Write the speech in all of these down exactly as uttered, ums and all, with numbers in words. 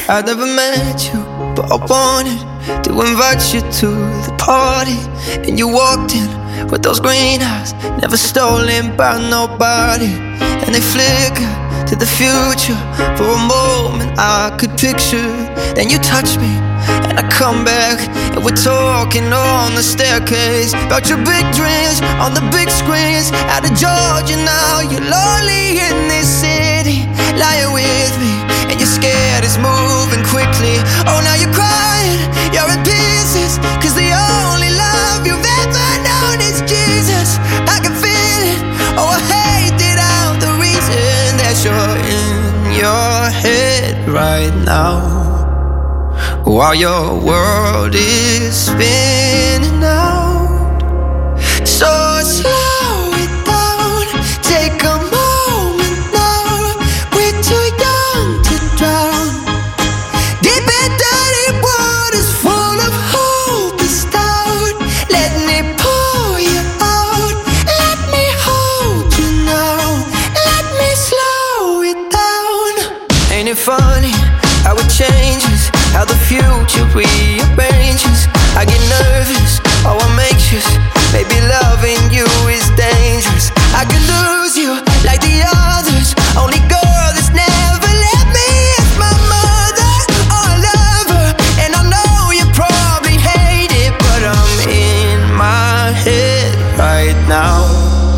I'd never met you, but I wanted to invite you to the party. And you walked in with those green eyes, never stolen by nobody. And they flicker to the future. For a moment I could picture. Then you touch me and I come back, and we're talking on the staircase about your big dreams on the big screens. Out of Georgia now, you're lonely in this city, lying with me, and you're scared it's moving quickly. Oh, now you're crying, you're in pieces, cause the only love you've ever known is Jesus. I can feel it, oh I hate it out, the reason that you're in your head right now, while your world is spinning out. So slow it down, take a moment now. We're too young to drown. Deep in dirty waters full of hope is down. Let me pull you out, let me hold you now, let me slow it down. Ain't it funny how it changes, how the future rearranges? I get nervous, oh I'm anxious, maybe loving you is dangerous. I could lose you like the others, only girl that's never let me is my mother. Oh I love her, and I know you probably hate it, but I'm in my head right now.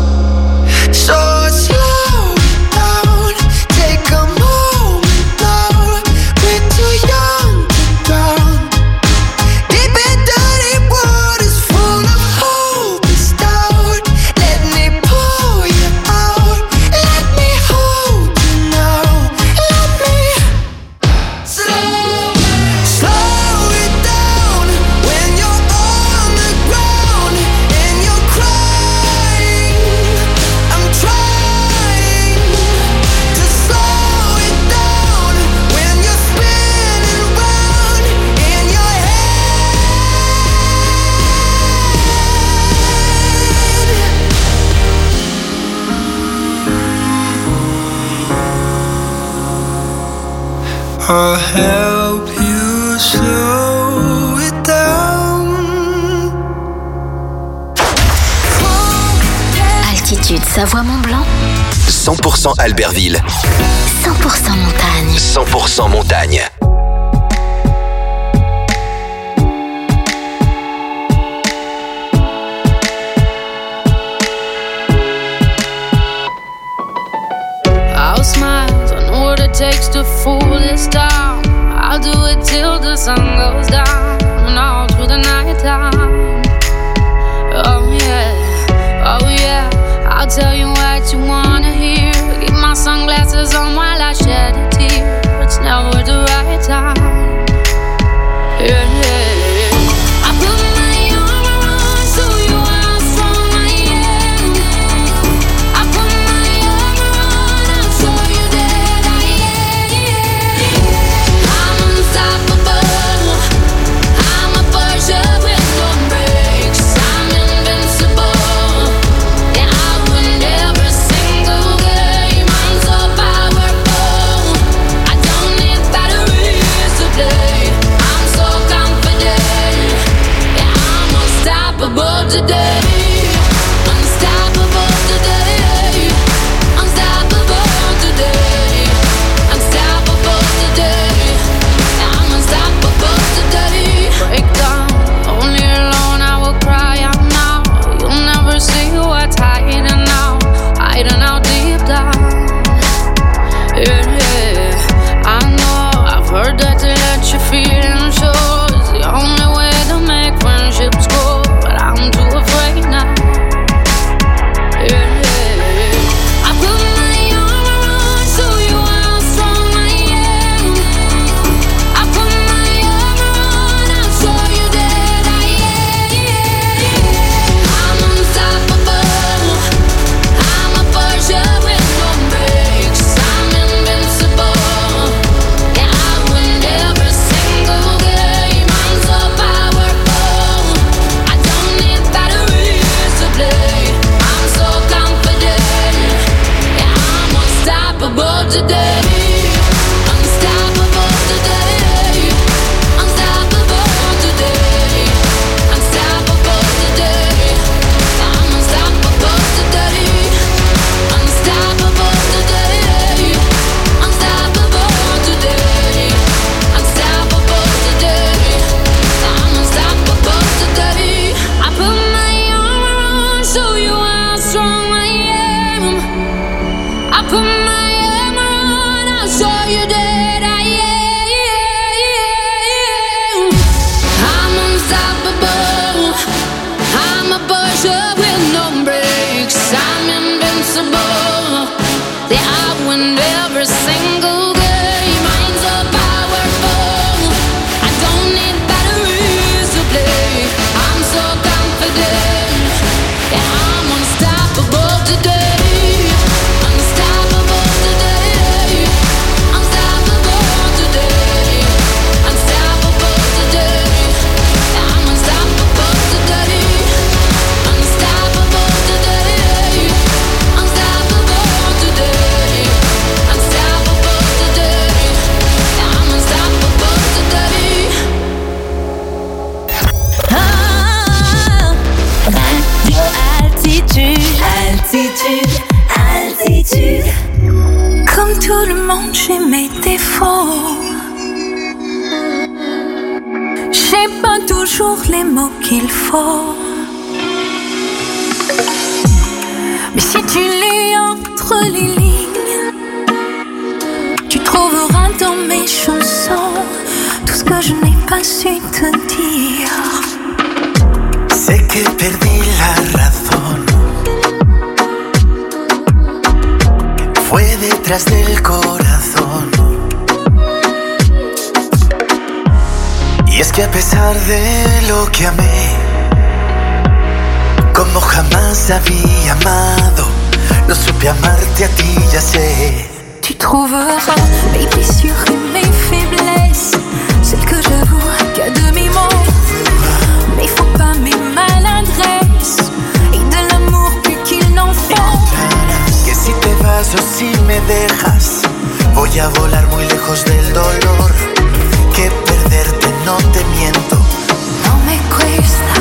So slow down, take a moment now. We're too young to drown. Deep in dirty waters full of hope is down. Let me pull you out, let me hold you now, let me slow, slow it down. When you're on the ground and you're crying, I'm trying to slow it down. When you're spinning round in your head, I'll help you slow it down. Altitude Savoie-Mont-Blanc, cent pour cent Albertville, cent pour cent montagne. cent pour cent montagne. I'll smile, I know what it takes to fool this town. I'll do it till the sun goes down and all through the night time. Oh yeah, oh yeah, I'll tell you what you wanna hear. Keep my sunglasses on while I shed a tear. It's never the right time. Yeah, yeah. I put my armor on so you are strong, I am. I put my armor on, I'll show you that I am. I'm unstoppable, I'm a Porsche with no brakes. I'm invincible, yeah, I win every single game. I'm so powerful, Altitude, altitude. Comme tout le monde, j'ai mes défauts. J'ai pas toujours les mots qu'il faut. Mais si tu lis entre les lignes, tu trouveras dans mes chansons tout ce que je n'ai pas su te dire. Sé que perdí la razón. Fue detrás del corazón. Y es que a pesar de lo que amé, como jamás había amado, no supe amarte a ti, ya sé. Tu trouveras mes blessures et mes faiblesses, celles que j'avoue qu'à demi-mot. Mais faut pas mes maladresses et de l'amour plus qu'il n'en faut. Que si te vas o si me dejas, voy a volar muy lejos del dolor. Que perderte no te miento. No me cuesta.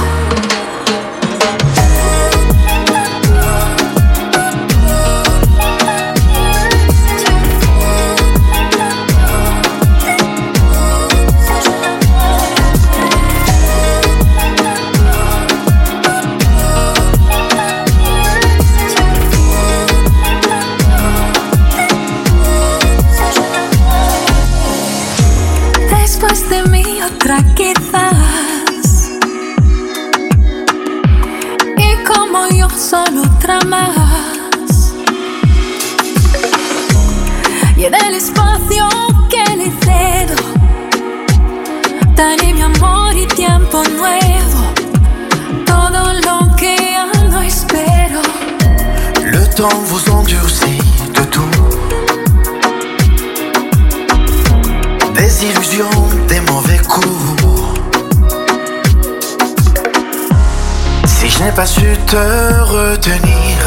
Después de mí otra quizás, y como yo solo otra más, y en el espacio que le cedo daré mi amor y tiempo nuevo, todo lo que ya no espero. Le temps vous endurcit de tout. Des illusions, des mauvais coups. Si je n'ai pas su te retenir,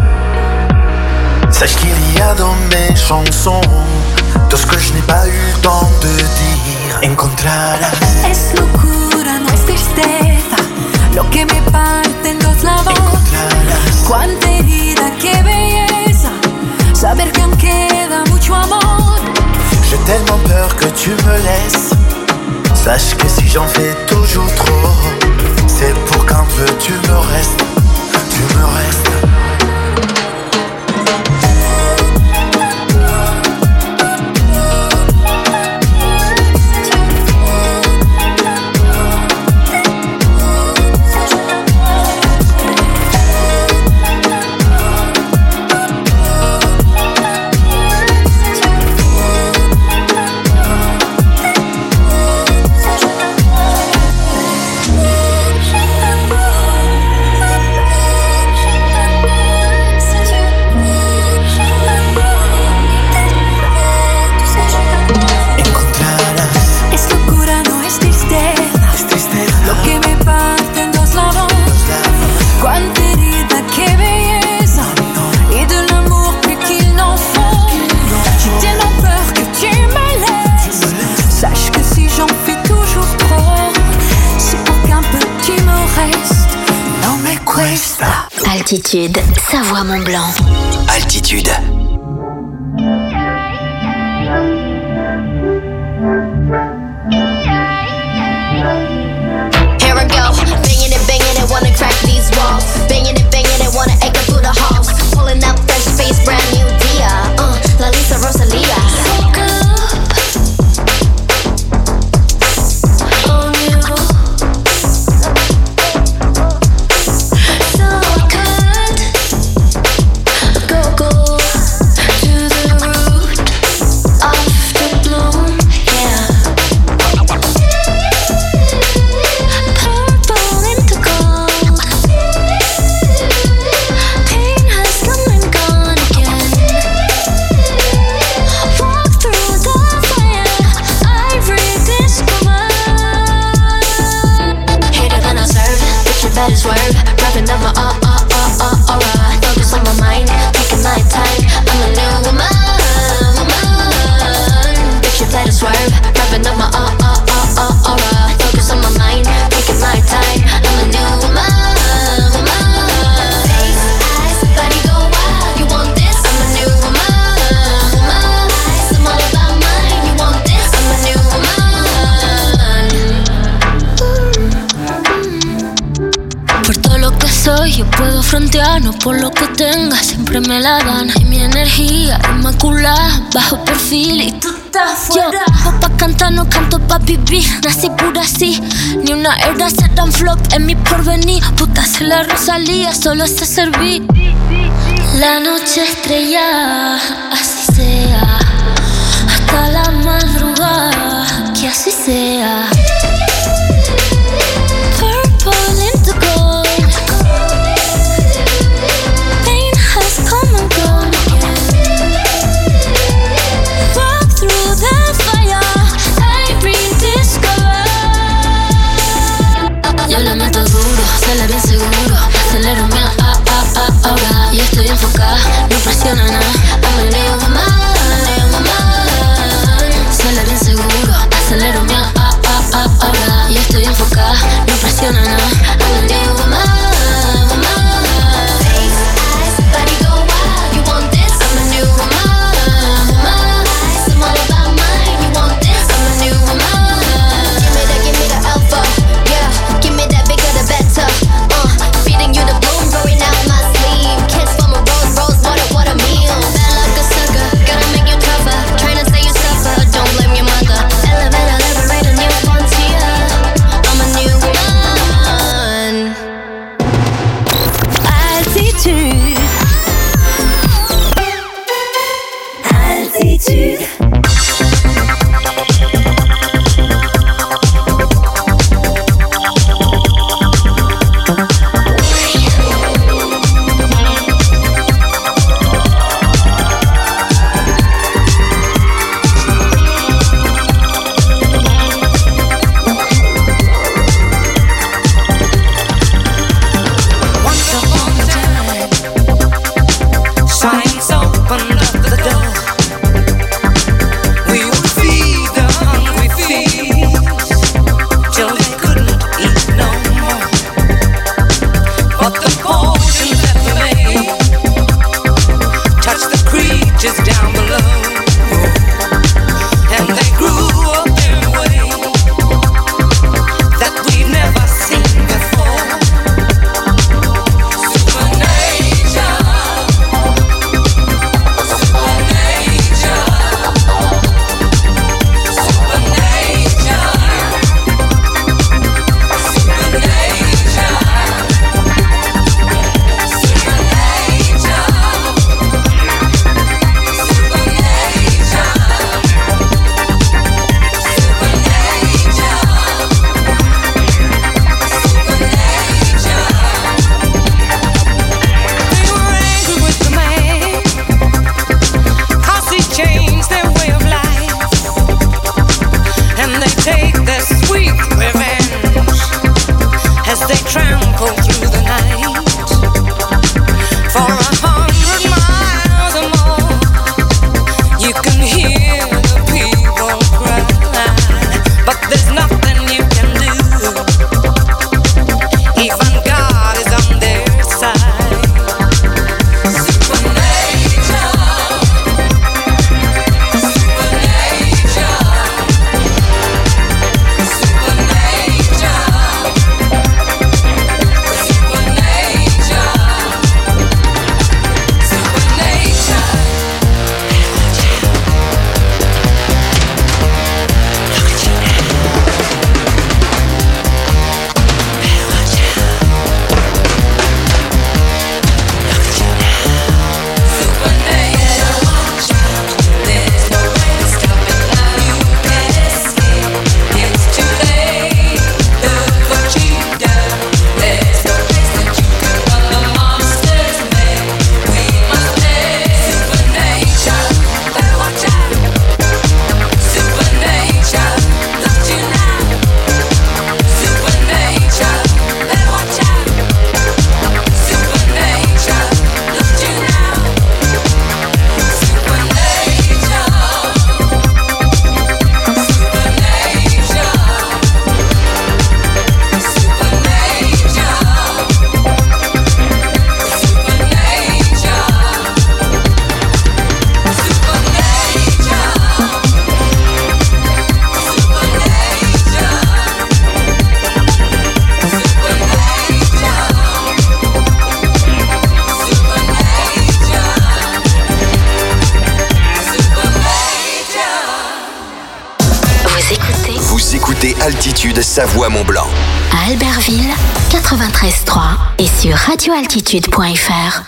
sache qu'il y a dans mes chansons tout ce que je n'ai pas eu le temps de dire. Encontrarás. Es locura, no es tristeza, lo que me parte en dos la voz. Cuánta herida, qué belleza, saber que aún queda mucho amor. J'ai tellement peur que tu me laisses. Sache que si j'en fais toujours trop, c'est pour qu'un peu tu me restes. Tu me restes. Altitude, Savoie-Mont-Blanc. Altitude. Here I go, banging and banging and wanna crack these walls. Banging and banging and wanna echo through the halls. Pulling up fresh face, brand new Dia. Uh, La Lisa Rosalia. So good. Go, go. soy, yo puedo frontear, no por lo que tenga, siempre me la dan. Y mi energía inmaculada, bajo perfil y tú estás fuera. Yo, pa' cantar no canto pa' vivir, nací pura así. Ni una era se dan flop en mi porvenir. Puta se la Rosalía, solo sé servir. La noche estrellada, así sea. Hasta la madrugada, que así sea. Purple into gold. Pain has come and gone again. Walk through the fire, I rediscover. Yo le meto duro, sale bien seguro. Acelero mi a a a ahora. Y estoy enfocada, no presiona nada. I'm a new woman, I'm a new woman. Sale bien seguro, acelero mi a a Altitude Savoie-Mont-Blanc. À Albertville, quatre-vingt-treize trois et sur radio altitude point f r.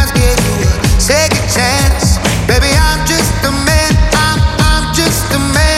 Second chance, baby, I'm just a man. I'm, I'm just a man.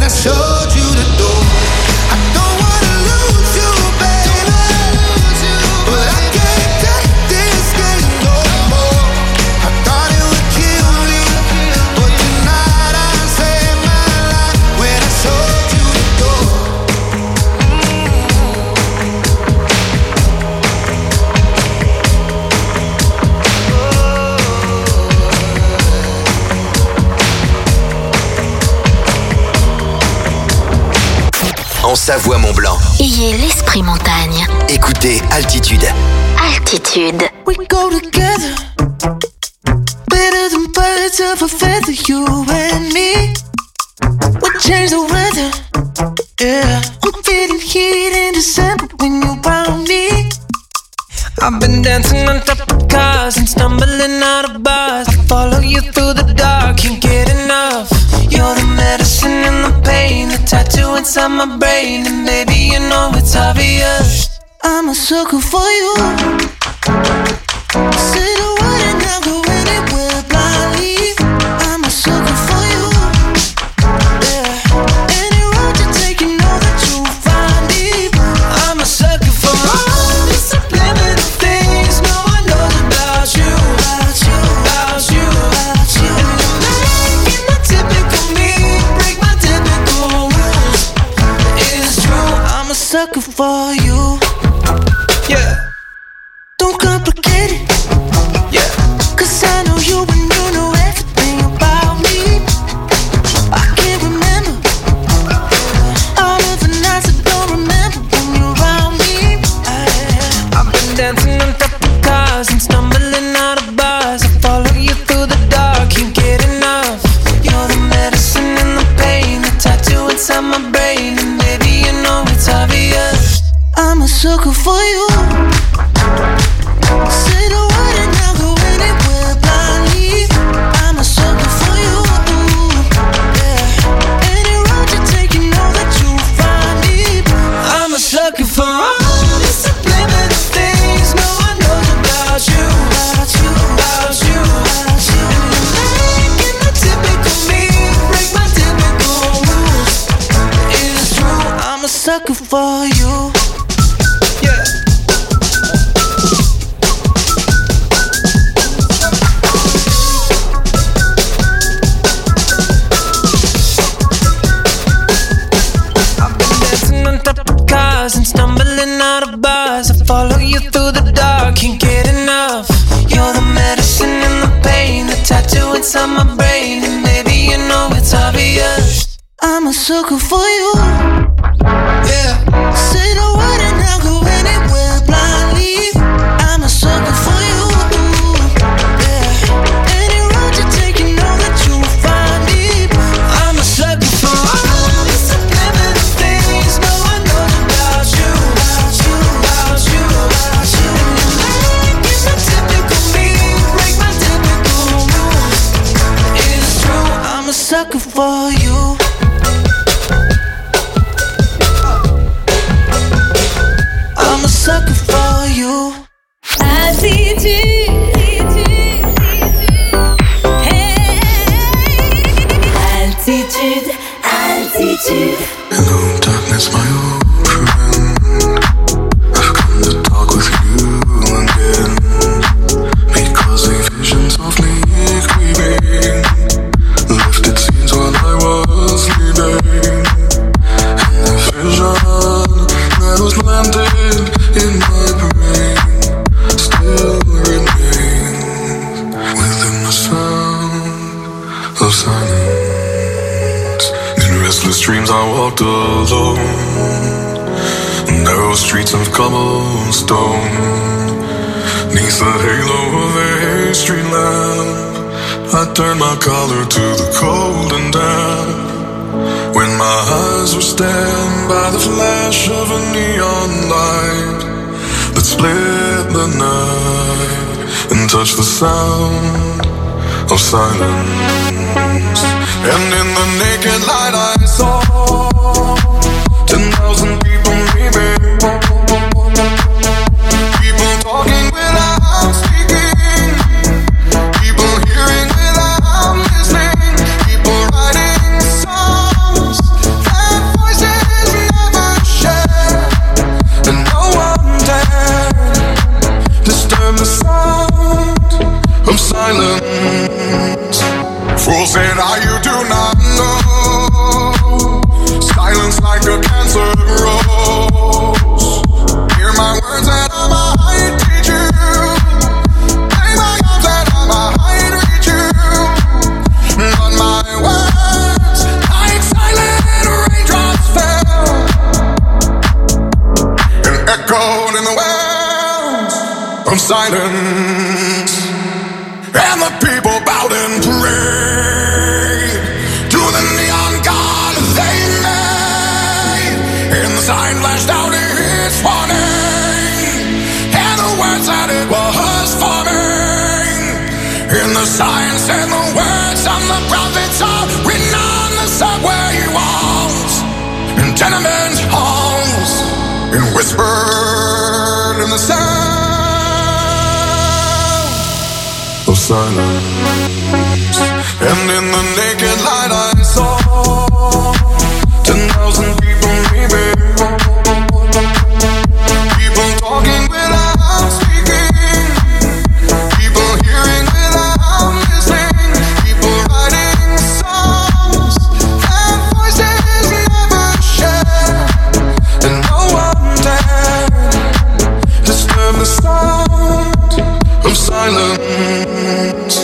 I showed you the door. I don't wanna lose you, baby, but I can't take this game no more. I thought it would kill me, but tonight I saved my life when I showed you the door. En Savoie-Mont-Blanc. Ayez l'esprit montagne. Écoutez Altitude. Altitude. We go together, better than birds of a feather, you and me. We change the weather, yeah. I'm feeling heat in December when you're around me. I've been dancing on top of cars and stumbling out of bars. I follow you through the dark, can't get enough. You're the medicine and the pain, the tattoo inside my brain, and baby, you know it's obvious. I'm a sucker for you. Say the word and I'll go anywhere blindly. I'm a sucker for you. Yeah. Any road you take, you know that you'll find me. I'm a sucker for all the subliminal things no one knows about you. About you, about you, about you. And you're making my typical me break my typical rules. It's true, I'm a sucker for you. Yeah. Don't complicate it. Yeah. Cause I know you and you know everything about me. I can't remember all of the nights I don't remember when you're around me. I, I've been dancing on top of cars and stumbling out of bars. I follow you through the dark, can't get enough. You're the medicine and the pain, the tattoo inside my brain, and baby, you know it's obvious. I'm a sucker for you. Say the word and I'll go anywhere blindly. I'm a sucker for you. Yeah. Any road you take, you know that you'll find me. I'm a sucker for all the subliminal things no one knows about you. About you, about you, about you. And you're making the typical me break my typical rules. It's true, I'm a sucker for you. Yeah. And stumbling out of bars, I follow you through the dark, can't get enough. You're the medicine and the pain, the tattoo inside my brain, and baby, you know it's obvious. I'm a sucker for you. Yeah. Say the word and I'll go anywhere blindly. I'm a sucker for you. Yeah. Any road you take, you know that you'll find me. I'm a sucker for all the subliminal things no one knows about you. About you, about you, about you. And you're making my typical me break my typical rules. It's true, I'm a sucker for you. I'm a sucker for you. Altitude. Hey. Altitude, altitude. Hello, darkness, my old friend. I've come to talk with you again, because a vision softly creeping lifted scenes while I was sleeping. And a vision that was planted in my brain still remains within the sound of silence. In restless dreams I walked alone, narrow streets of cobblestone, neath the halo of a street lamp. I turned my collar to the cold and damp, when my eyes were stabbed by the flash of a neon light that split the night and touched the sound of silence. And in the naked light I saw ten thousand people meeting, people talking without speaking, people hearing without listening, people writing songs in the wells of silence, and the people bowed and prayed to the neon god they made. And the sign flashed out its warning, and the words that it was forming. And the sign said the words of the prophets are written on the subway walls and tenement halls, and whispered in the sound of silence. And in the naked light I saw ten thousand people, maybe people talking without speaking, people hearing without listening, people writing songs and voices never shared, and no one dared disturb the sound of silence.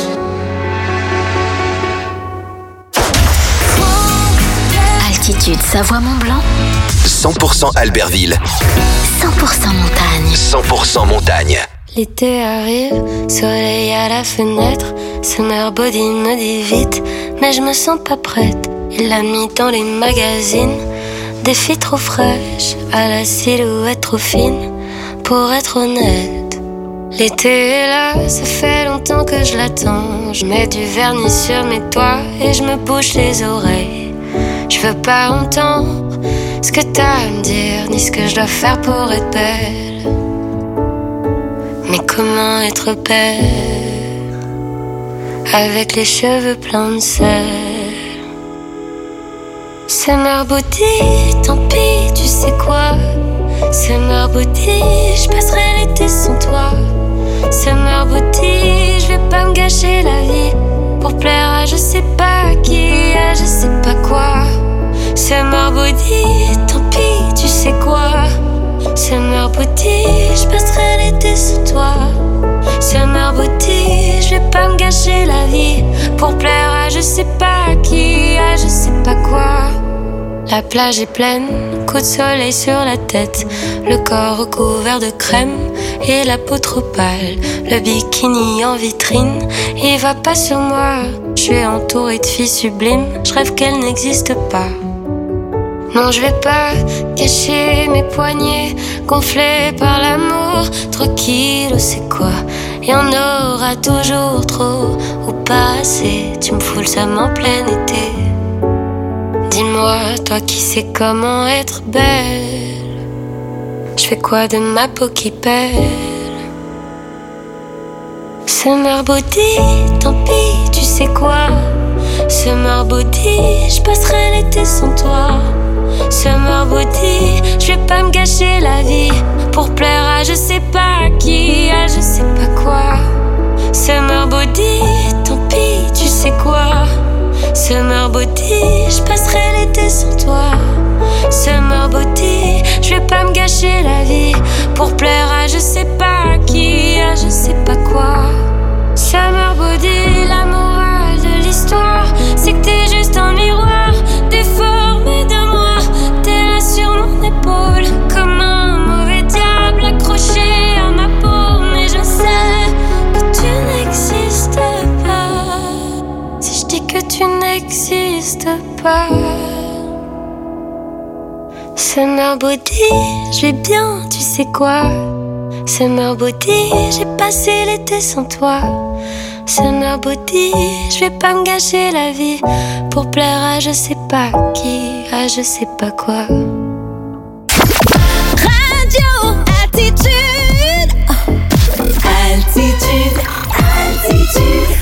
Altitude Savoie-Mont-Blanc, cent pour cent Albertville, cent pour cent montagne. cent pour cent montagne. L'été arrive, soleil à la fenêtre, Summer Body me dit vite, mais je me sens pas prête. Il l'a mis dans les magazines, des filles trop fraîches, à la silhouette trop fine, pour être honnête. L'été est là, ça fait longtemps que je l'attends. Je mets du vernis sur mes doigts et je me bouche les oreilles. Je veux pas entendre ce que t'as à me dire, ni ce que je dois faire pour être belle. Mais comment être belle avec les cheveux pleins de sel? Summer Body, tant pis, tu sais quoi? Summer Body, je passerai l'été sans toi. Summer Body, je vais pas me gâcher la vie pour plaire à je sais pas qui, à je sais pas quoi. Summer Body, tant pis, tu sais quoi? Summer Body, je passerai l'été sans toi. Summer Body, je vais pas me gâcher la vie pour plaire à je sais pas qui, à je sais pas quoi. La plage est pleine, coup de soleil sur la tête, le corps recouvert de crème et la peau trop pâle. Le bikini en vitrine, il va pas sur moi. Je suis entourée de filles sublimes, je rêve qu'elles n'existent pas. Non, je vais pas cacher mes poignets gonflés par l'amour. Trois kilos, c'est quoi? Y en aura toujours trop ou pas assez. Tu me fous le seum en plein été. Dis-moi, toi qui sais comment être belle, je fais quoi de ma peau qui pèle? Summer Body, tant pis, tu sais quoi? Summer Body, je passerai l'été sans toi. Summer Body, je vais pas me gâcher la vie pour plaire à je sais pas qui, à je sais pas quoi. Summer Body, tant pis, tu sais quoi? Summer Body, je passerai l'été sans toi. Summer Body, je vais pas me gâcher la vie pour plaire à je sais pas qui, à je sais pas quoi. Summer Body, la morale de l'histoire, c'est que t'es juste un miroir déformé de moi. T'es là sur mon épaule comme un mauvais diable accroché à ma peau. Mais je sais que tu n'existes pas. Si je dis que tu n'existes pas. Summer Body, je vais bien, tu sais quoi? Summer Body, j'ai passé l'été sans toi. Summer Body, je vais pas me gâcher la vie pour plaire à je sais pas qui, à je sais pas quoi. Radio Altitude. Altitude. Altitude.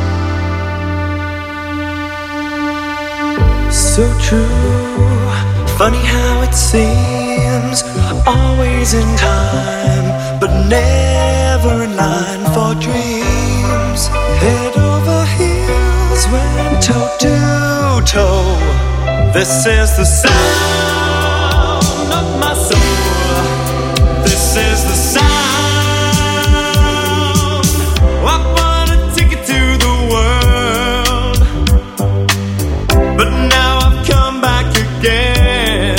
So true, Funny how it seems, always in time, but never in line for dreams. Head over heels, went toe to toe. This is the sound of my soul. This is the sound. I wanna take it to the world, but now I've come back again.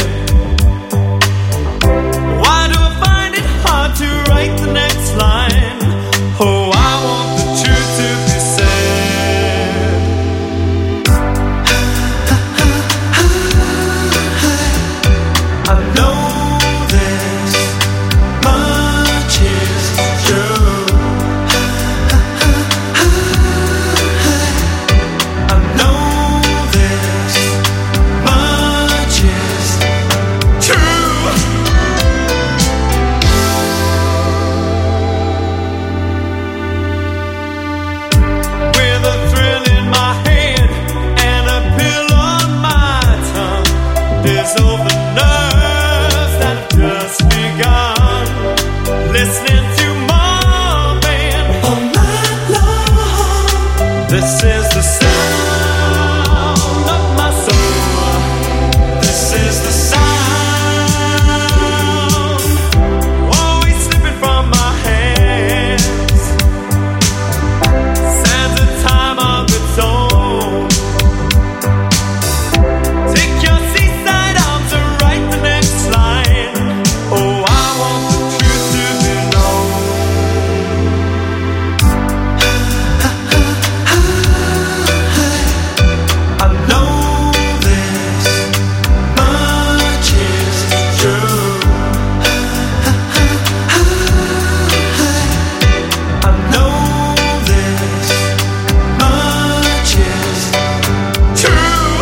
Why do I find it hard to write the next line? Oh, I want the truth to be said. I know this much is true. I know this much is true. With a thrill in my head and a pill on my tongue, there's over nerves that have just begun. Listening to Marvin all night long. This is the sound of my soul. This is the sound, always slipping from my hands. Sands a time of its own. Take your seaside arms and write the next line. Oh, I want the truth to be known. I know this much is true. I know this much is true.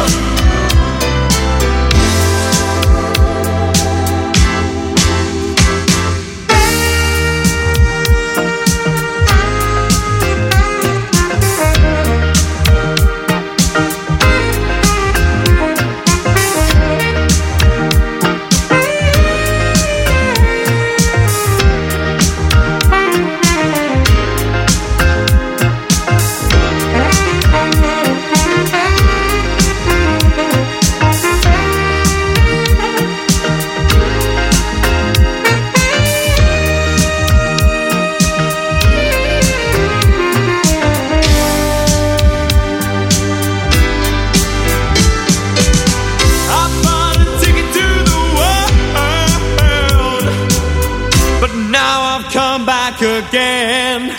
I bought a ticket to the world, but now I've come back again.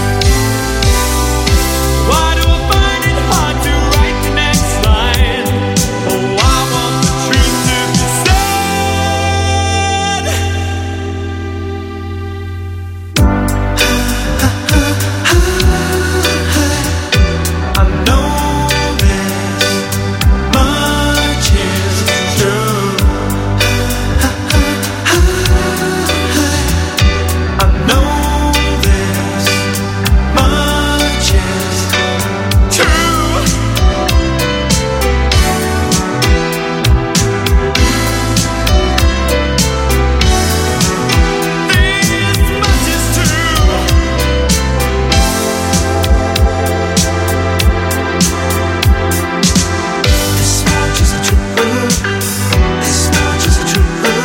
Why do I find it hard to write the next line? Oh, I want the truth to be said. I know this much is true. I know this much is true. This much is true. This much is true. This much is true.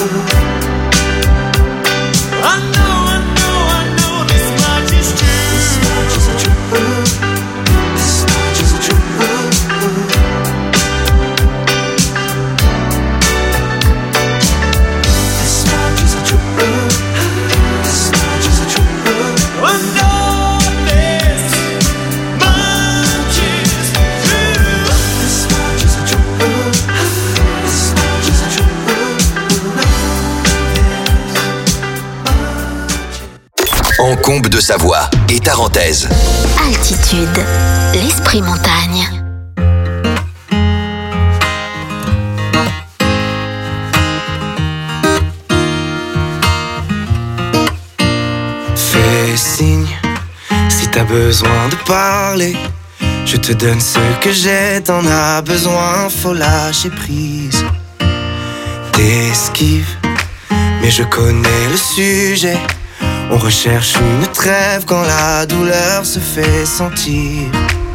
I know, I know, I know this much is true. This much is true. This much is true. This much is true. This much is true. I know this much is true. This much is true. This much is true. Encombe de Savoie et Tarentaise. Altitude, l'esprit montagne. Fais signe si t'as besoin de parler. Je te donne ce que j'ai, t'en as besoin, faut lâcher prise. t'esquives, mais je connais le sujet. On recherche une trêve quand la douleur se fait sentir.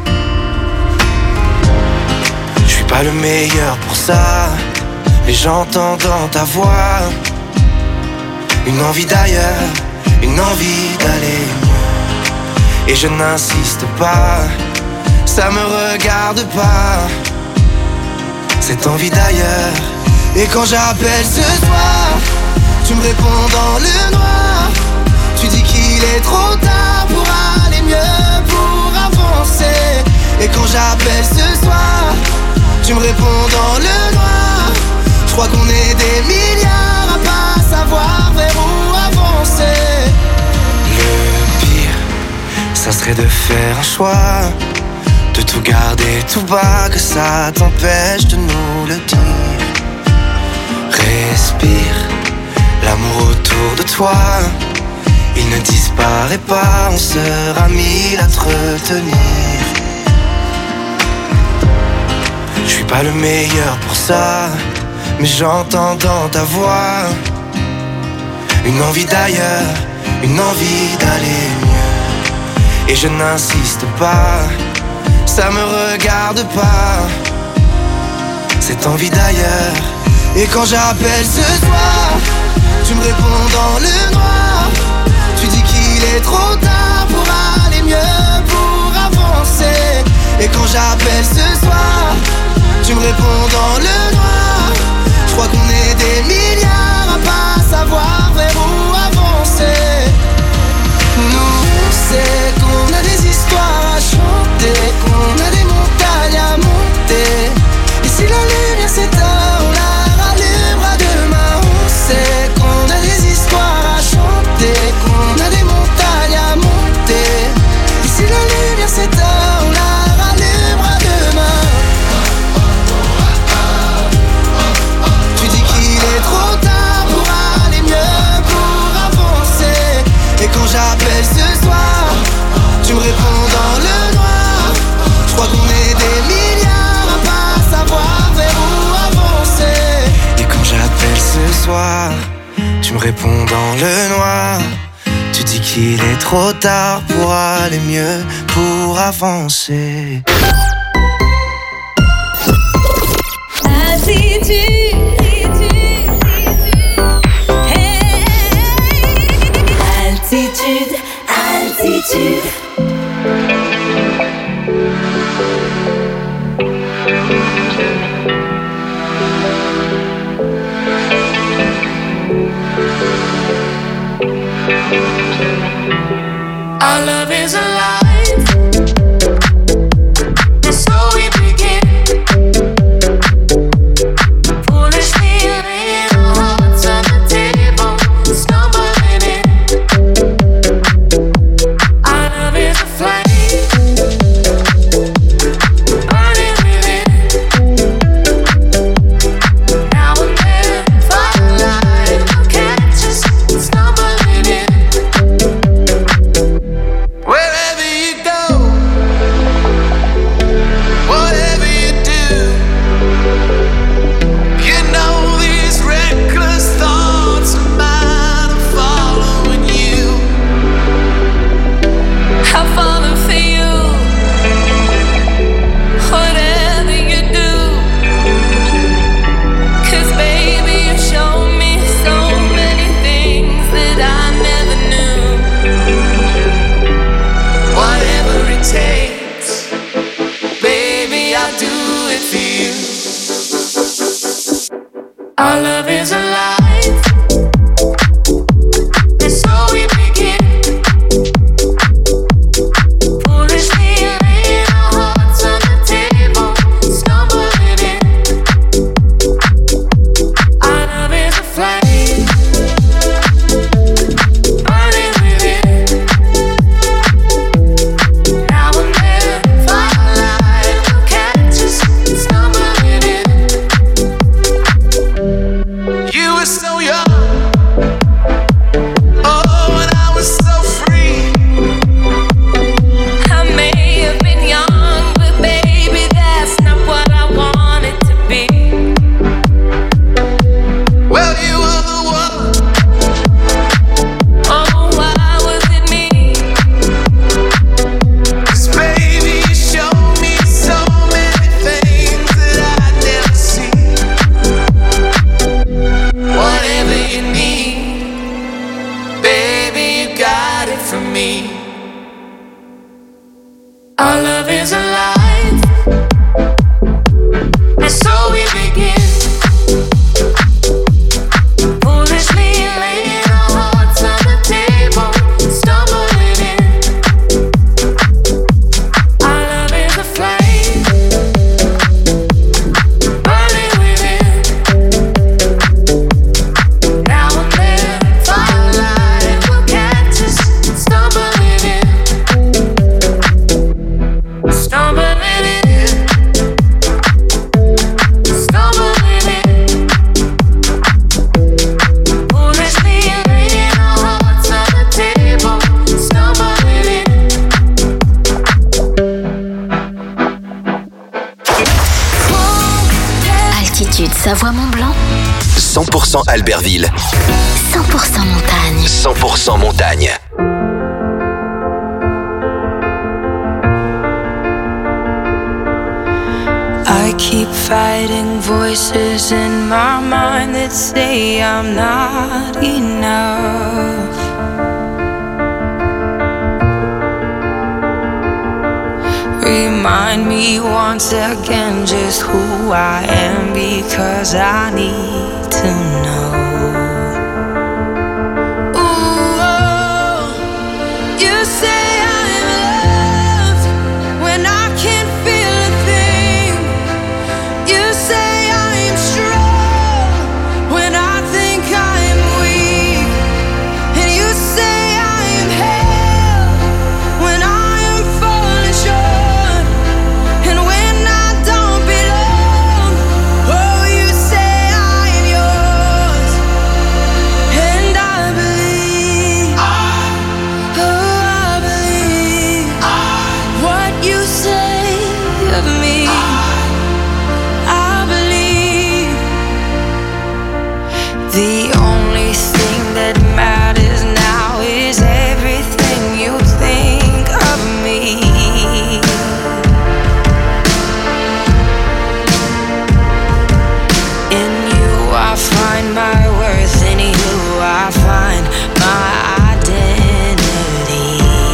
Je suis pas le meilleur pour ça, mais j'entends dans ta voix une envie d'ailleurs, une envie d'aller mieux. Et je n'insiste pas, ça me regarde pas, cette envie d'ailleurs. Et quand j'appelle ce soir, tu me réponds dans le noir. Tu dis qu'il est trop tard pour aller mieux, pour avancer. Et quand j'appelle ce soir, tu me réponds dans le noir. Je crois qu'on est des milliards à pas savoir vers où avancer. Le pire, ça serait de faire un choix, de tout garder tout bas, que ça t'empêche de nous le dire. Respire, l'amour autour de toi, il ne disparaît pas, on sera mille à te retenir. Je suis pas le meilleur pour ça, mais j'entends dans ta voix une envie d'ailleurs, une envie d'aller mieux. Et je n'insiste pas, ça me regarde pas, cette envie d'ailleurs. Et quand j'appelle ce soir, tu me réponds dans le noir. Tu dis qu'il est trop tard pour aller mieux, pour avancer. Et quand j'appelle ce soir, tu me réponds dans le noir. Je crois qu'on est des milliards à pas savoir vers où avancer. Nous, on sait qu'on a des histoires à chanter, qu'on a des montagnes à monter. Et si la lumière s'éteint, on la rallumera demain. On sait qu'on a des histoires à chanter, qu'on a des montagnes à monter. Et si la lumière s'éteint, on la rallumera demain. Tu dis qu'il est trop tard pour aller mieux, pour avancer. Et quand j'appelle ce soir, tu me réponds dans le noir. Je crois qu'on est des milliards à pas savoir vers où avancer. Et quand j'appelle ce soir, tu me réponds dans le noir. Tu dis qu'il est trop tard pour aller mieux, pour avancer. Altitude, altitude, altitude. Our love is alive, and so we begin. Foolishly laying our hearts on the table, stumbling in. Our love is a flame, burning within. Now and then, firelight will catch us stumbling in. Wherever you go, whatever you do, you know these reckless thoughts of mine are following you. I'm falling for you. Whatever you do, 'cause baby you show me so many things that I never knew. Whatever it takes, baby, I'll do it for you. Our love is alive, and so we begin. Foolishly laying our hearts on the table, stumbling in. Our love is a flame, burning within. Now and then, firelight will catch us stumbling in. Altitude Savoie-Mont-Blanc, cent pour cent Albertville, cent pour cent montagne. cent pour cent montagne. I keep fighting voices in my mind that say I'm not enough. Remind me once again just who I am, because I need to know. Ooh, oh, you say I'm loved when I can't feel a thing. You say I'm strong when I think I'm weak. And you say I'm held when I am falling short. And when I don't belong, oh, you say I am yours. And I believe, oh, I believe what you say of me. I believe the only thing that matters now is everything you think of me. In you I find my worth, in you I find my identity.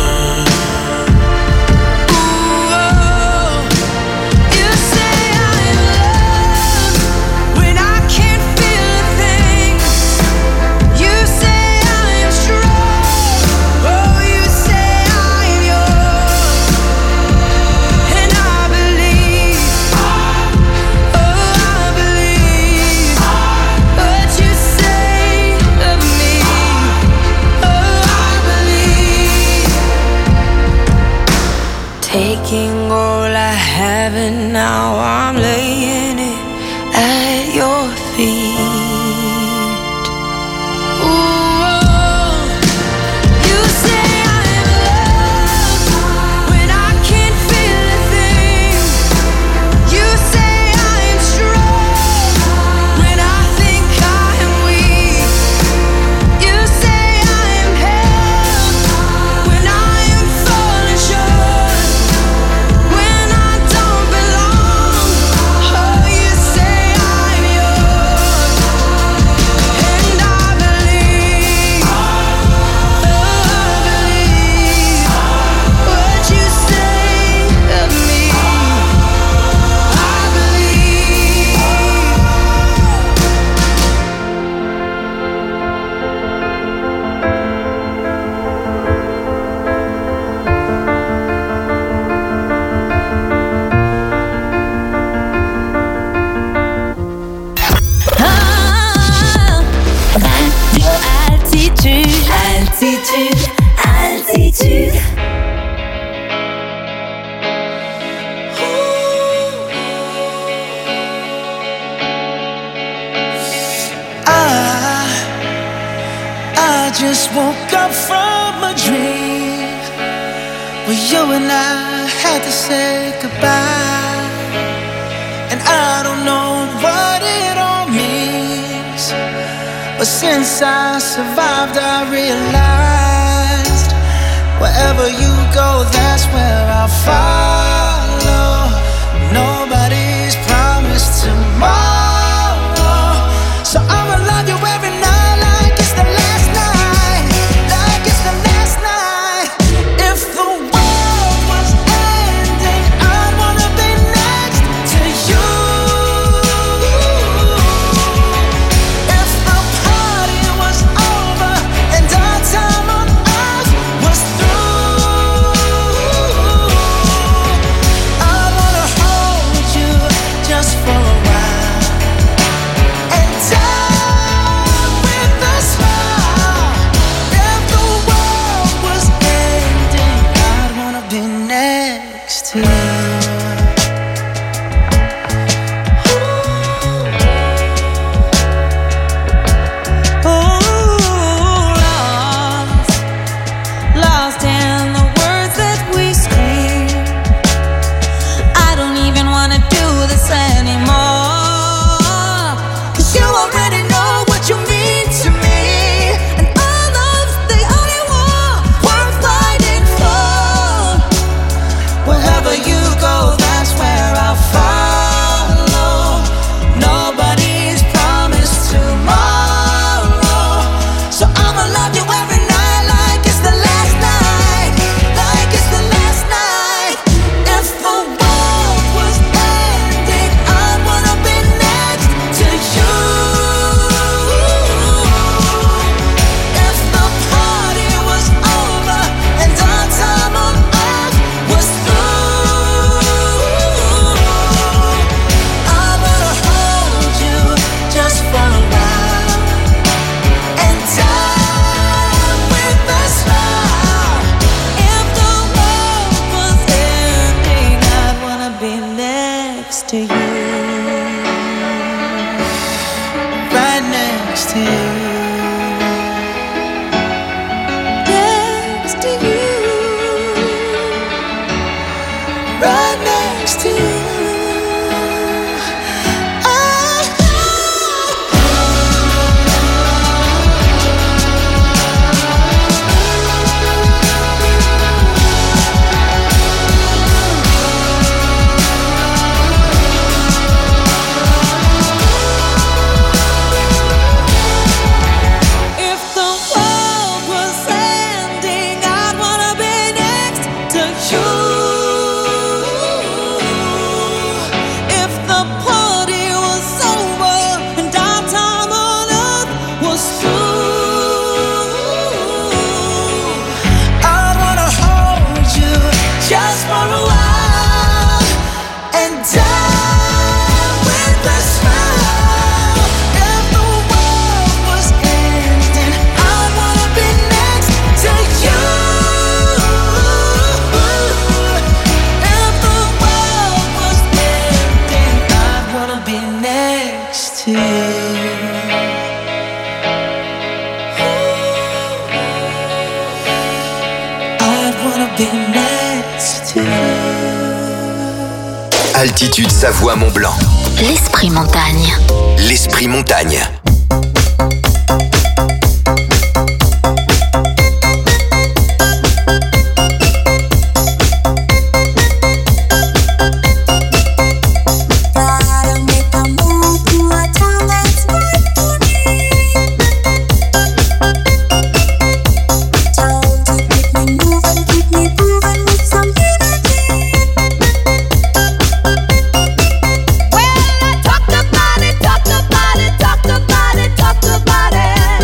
Ooh, oh, you say I'm loved when I can't feel a thing. You say I am strong, oh, you say I am yours. And I believe, oh, I believe what you say of me. Oh, I believe. Taking all I have and now I'm laying it at your feet. Ooh, oh, you say I'm loved when I can't feel a thing. You say I am strong when I think I am weak. You say I am held when I am falling short. When I don't belong, oh, you say I'm yours. And I believe, oh, I believe what you say of me. I believe. Radio Altitude, Altitude, Altitude. I, I just woke up from a dream where you and I had to say goodbye. And I don't know what it all means, but since I survived, I realized wherever you go, that's where I'll follow. Nobody's promised tomorrow, so I'ma love you every night like it's the last night, like it's the last night. If the world was ending, I'd wanna be next to you. If the party was over and our time on earth was through, next to you. Next to you. Right next to you. Altitude Savoie-Mont-Blanc. L'esprit montagne. L'esprit montagne. Talk about it, talk about it, talk about it.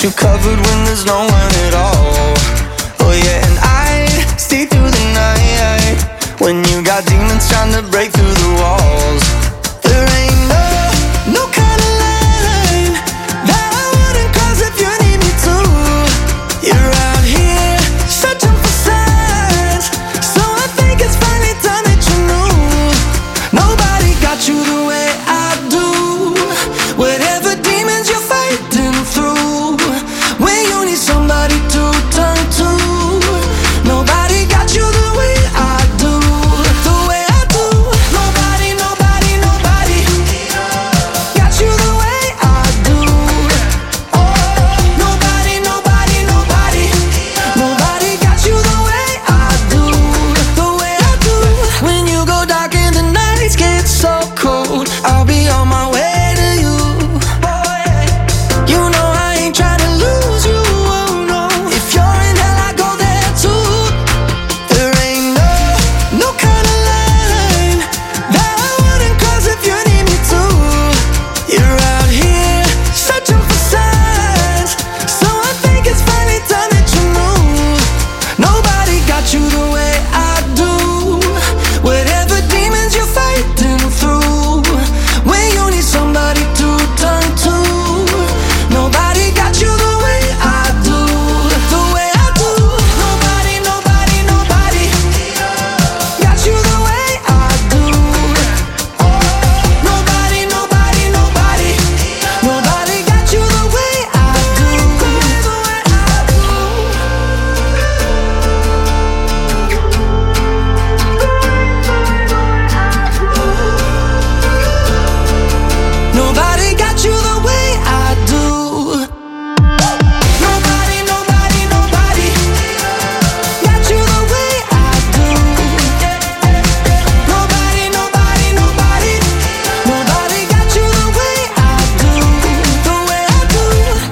got you covered when there's no one at all. Oh yeah, and I stay through the night when you got demons trying to break through the walls.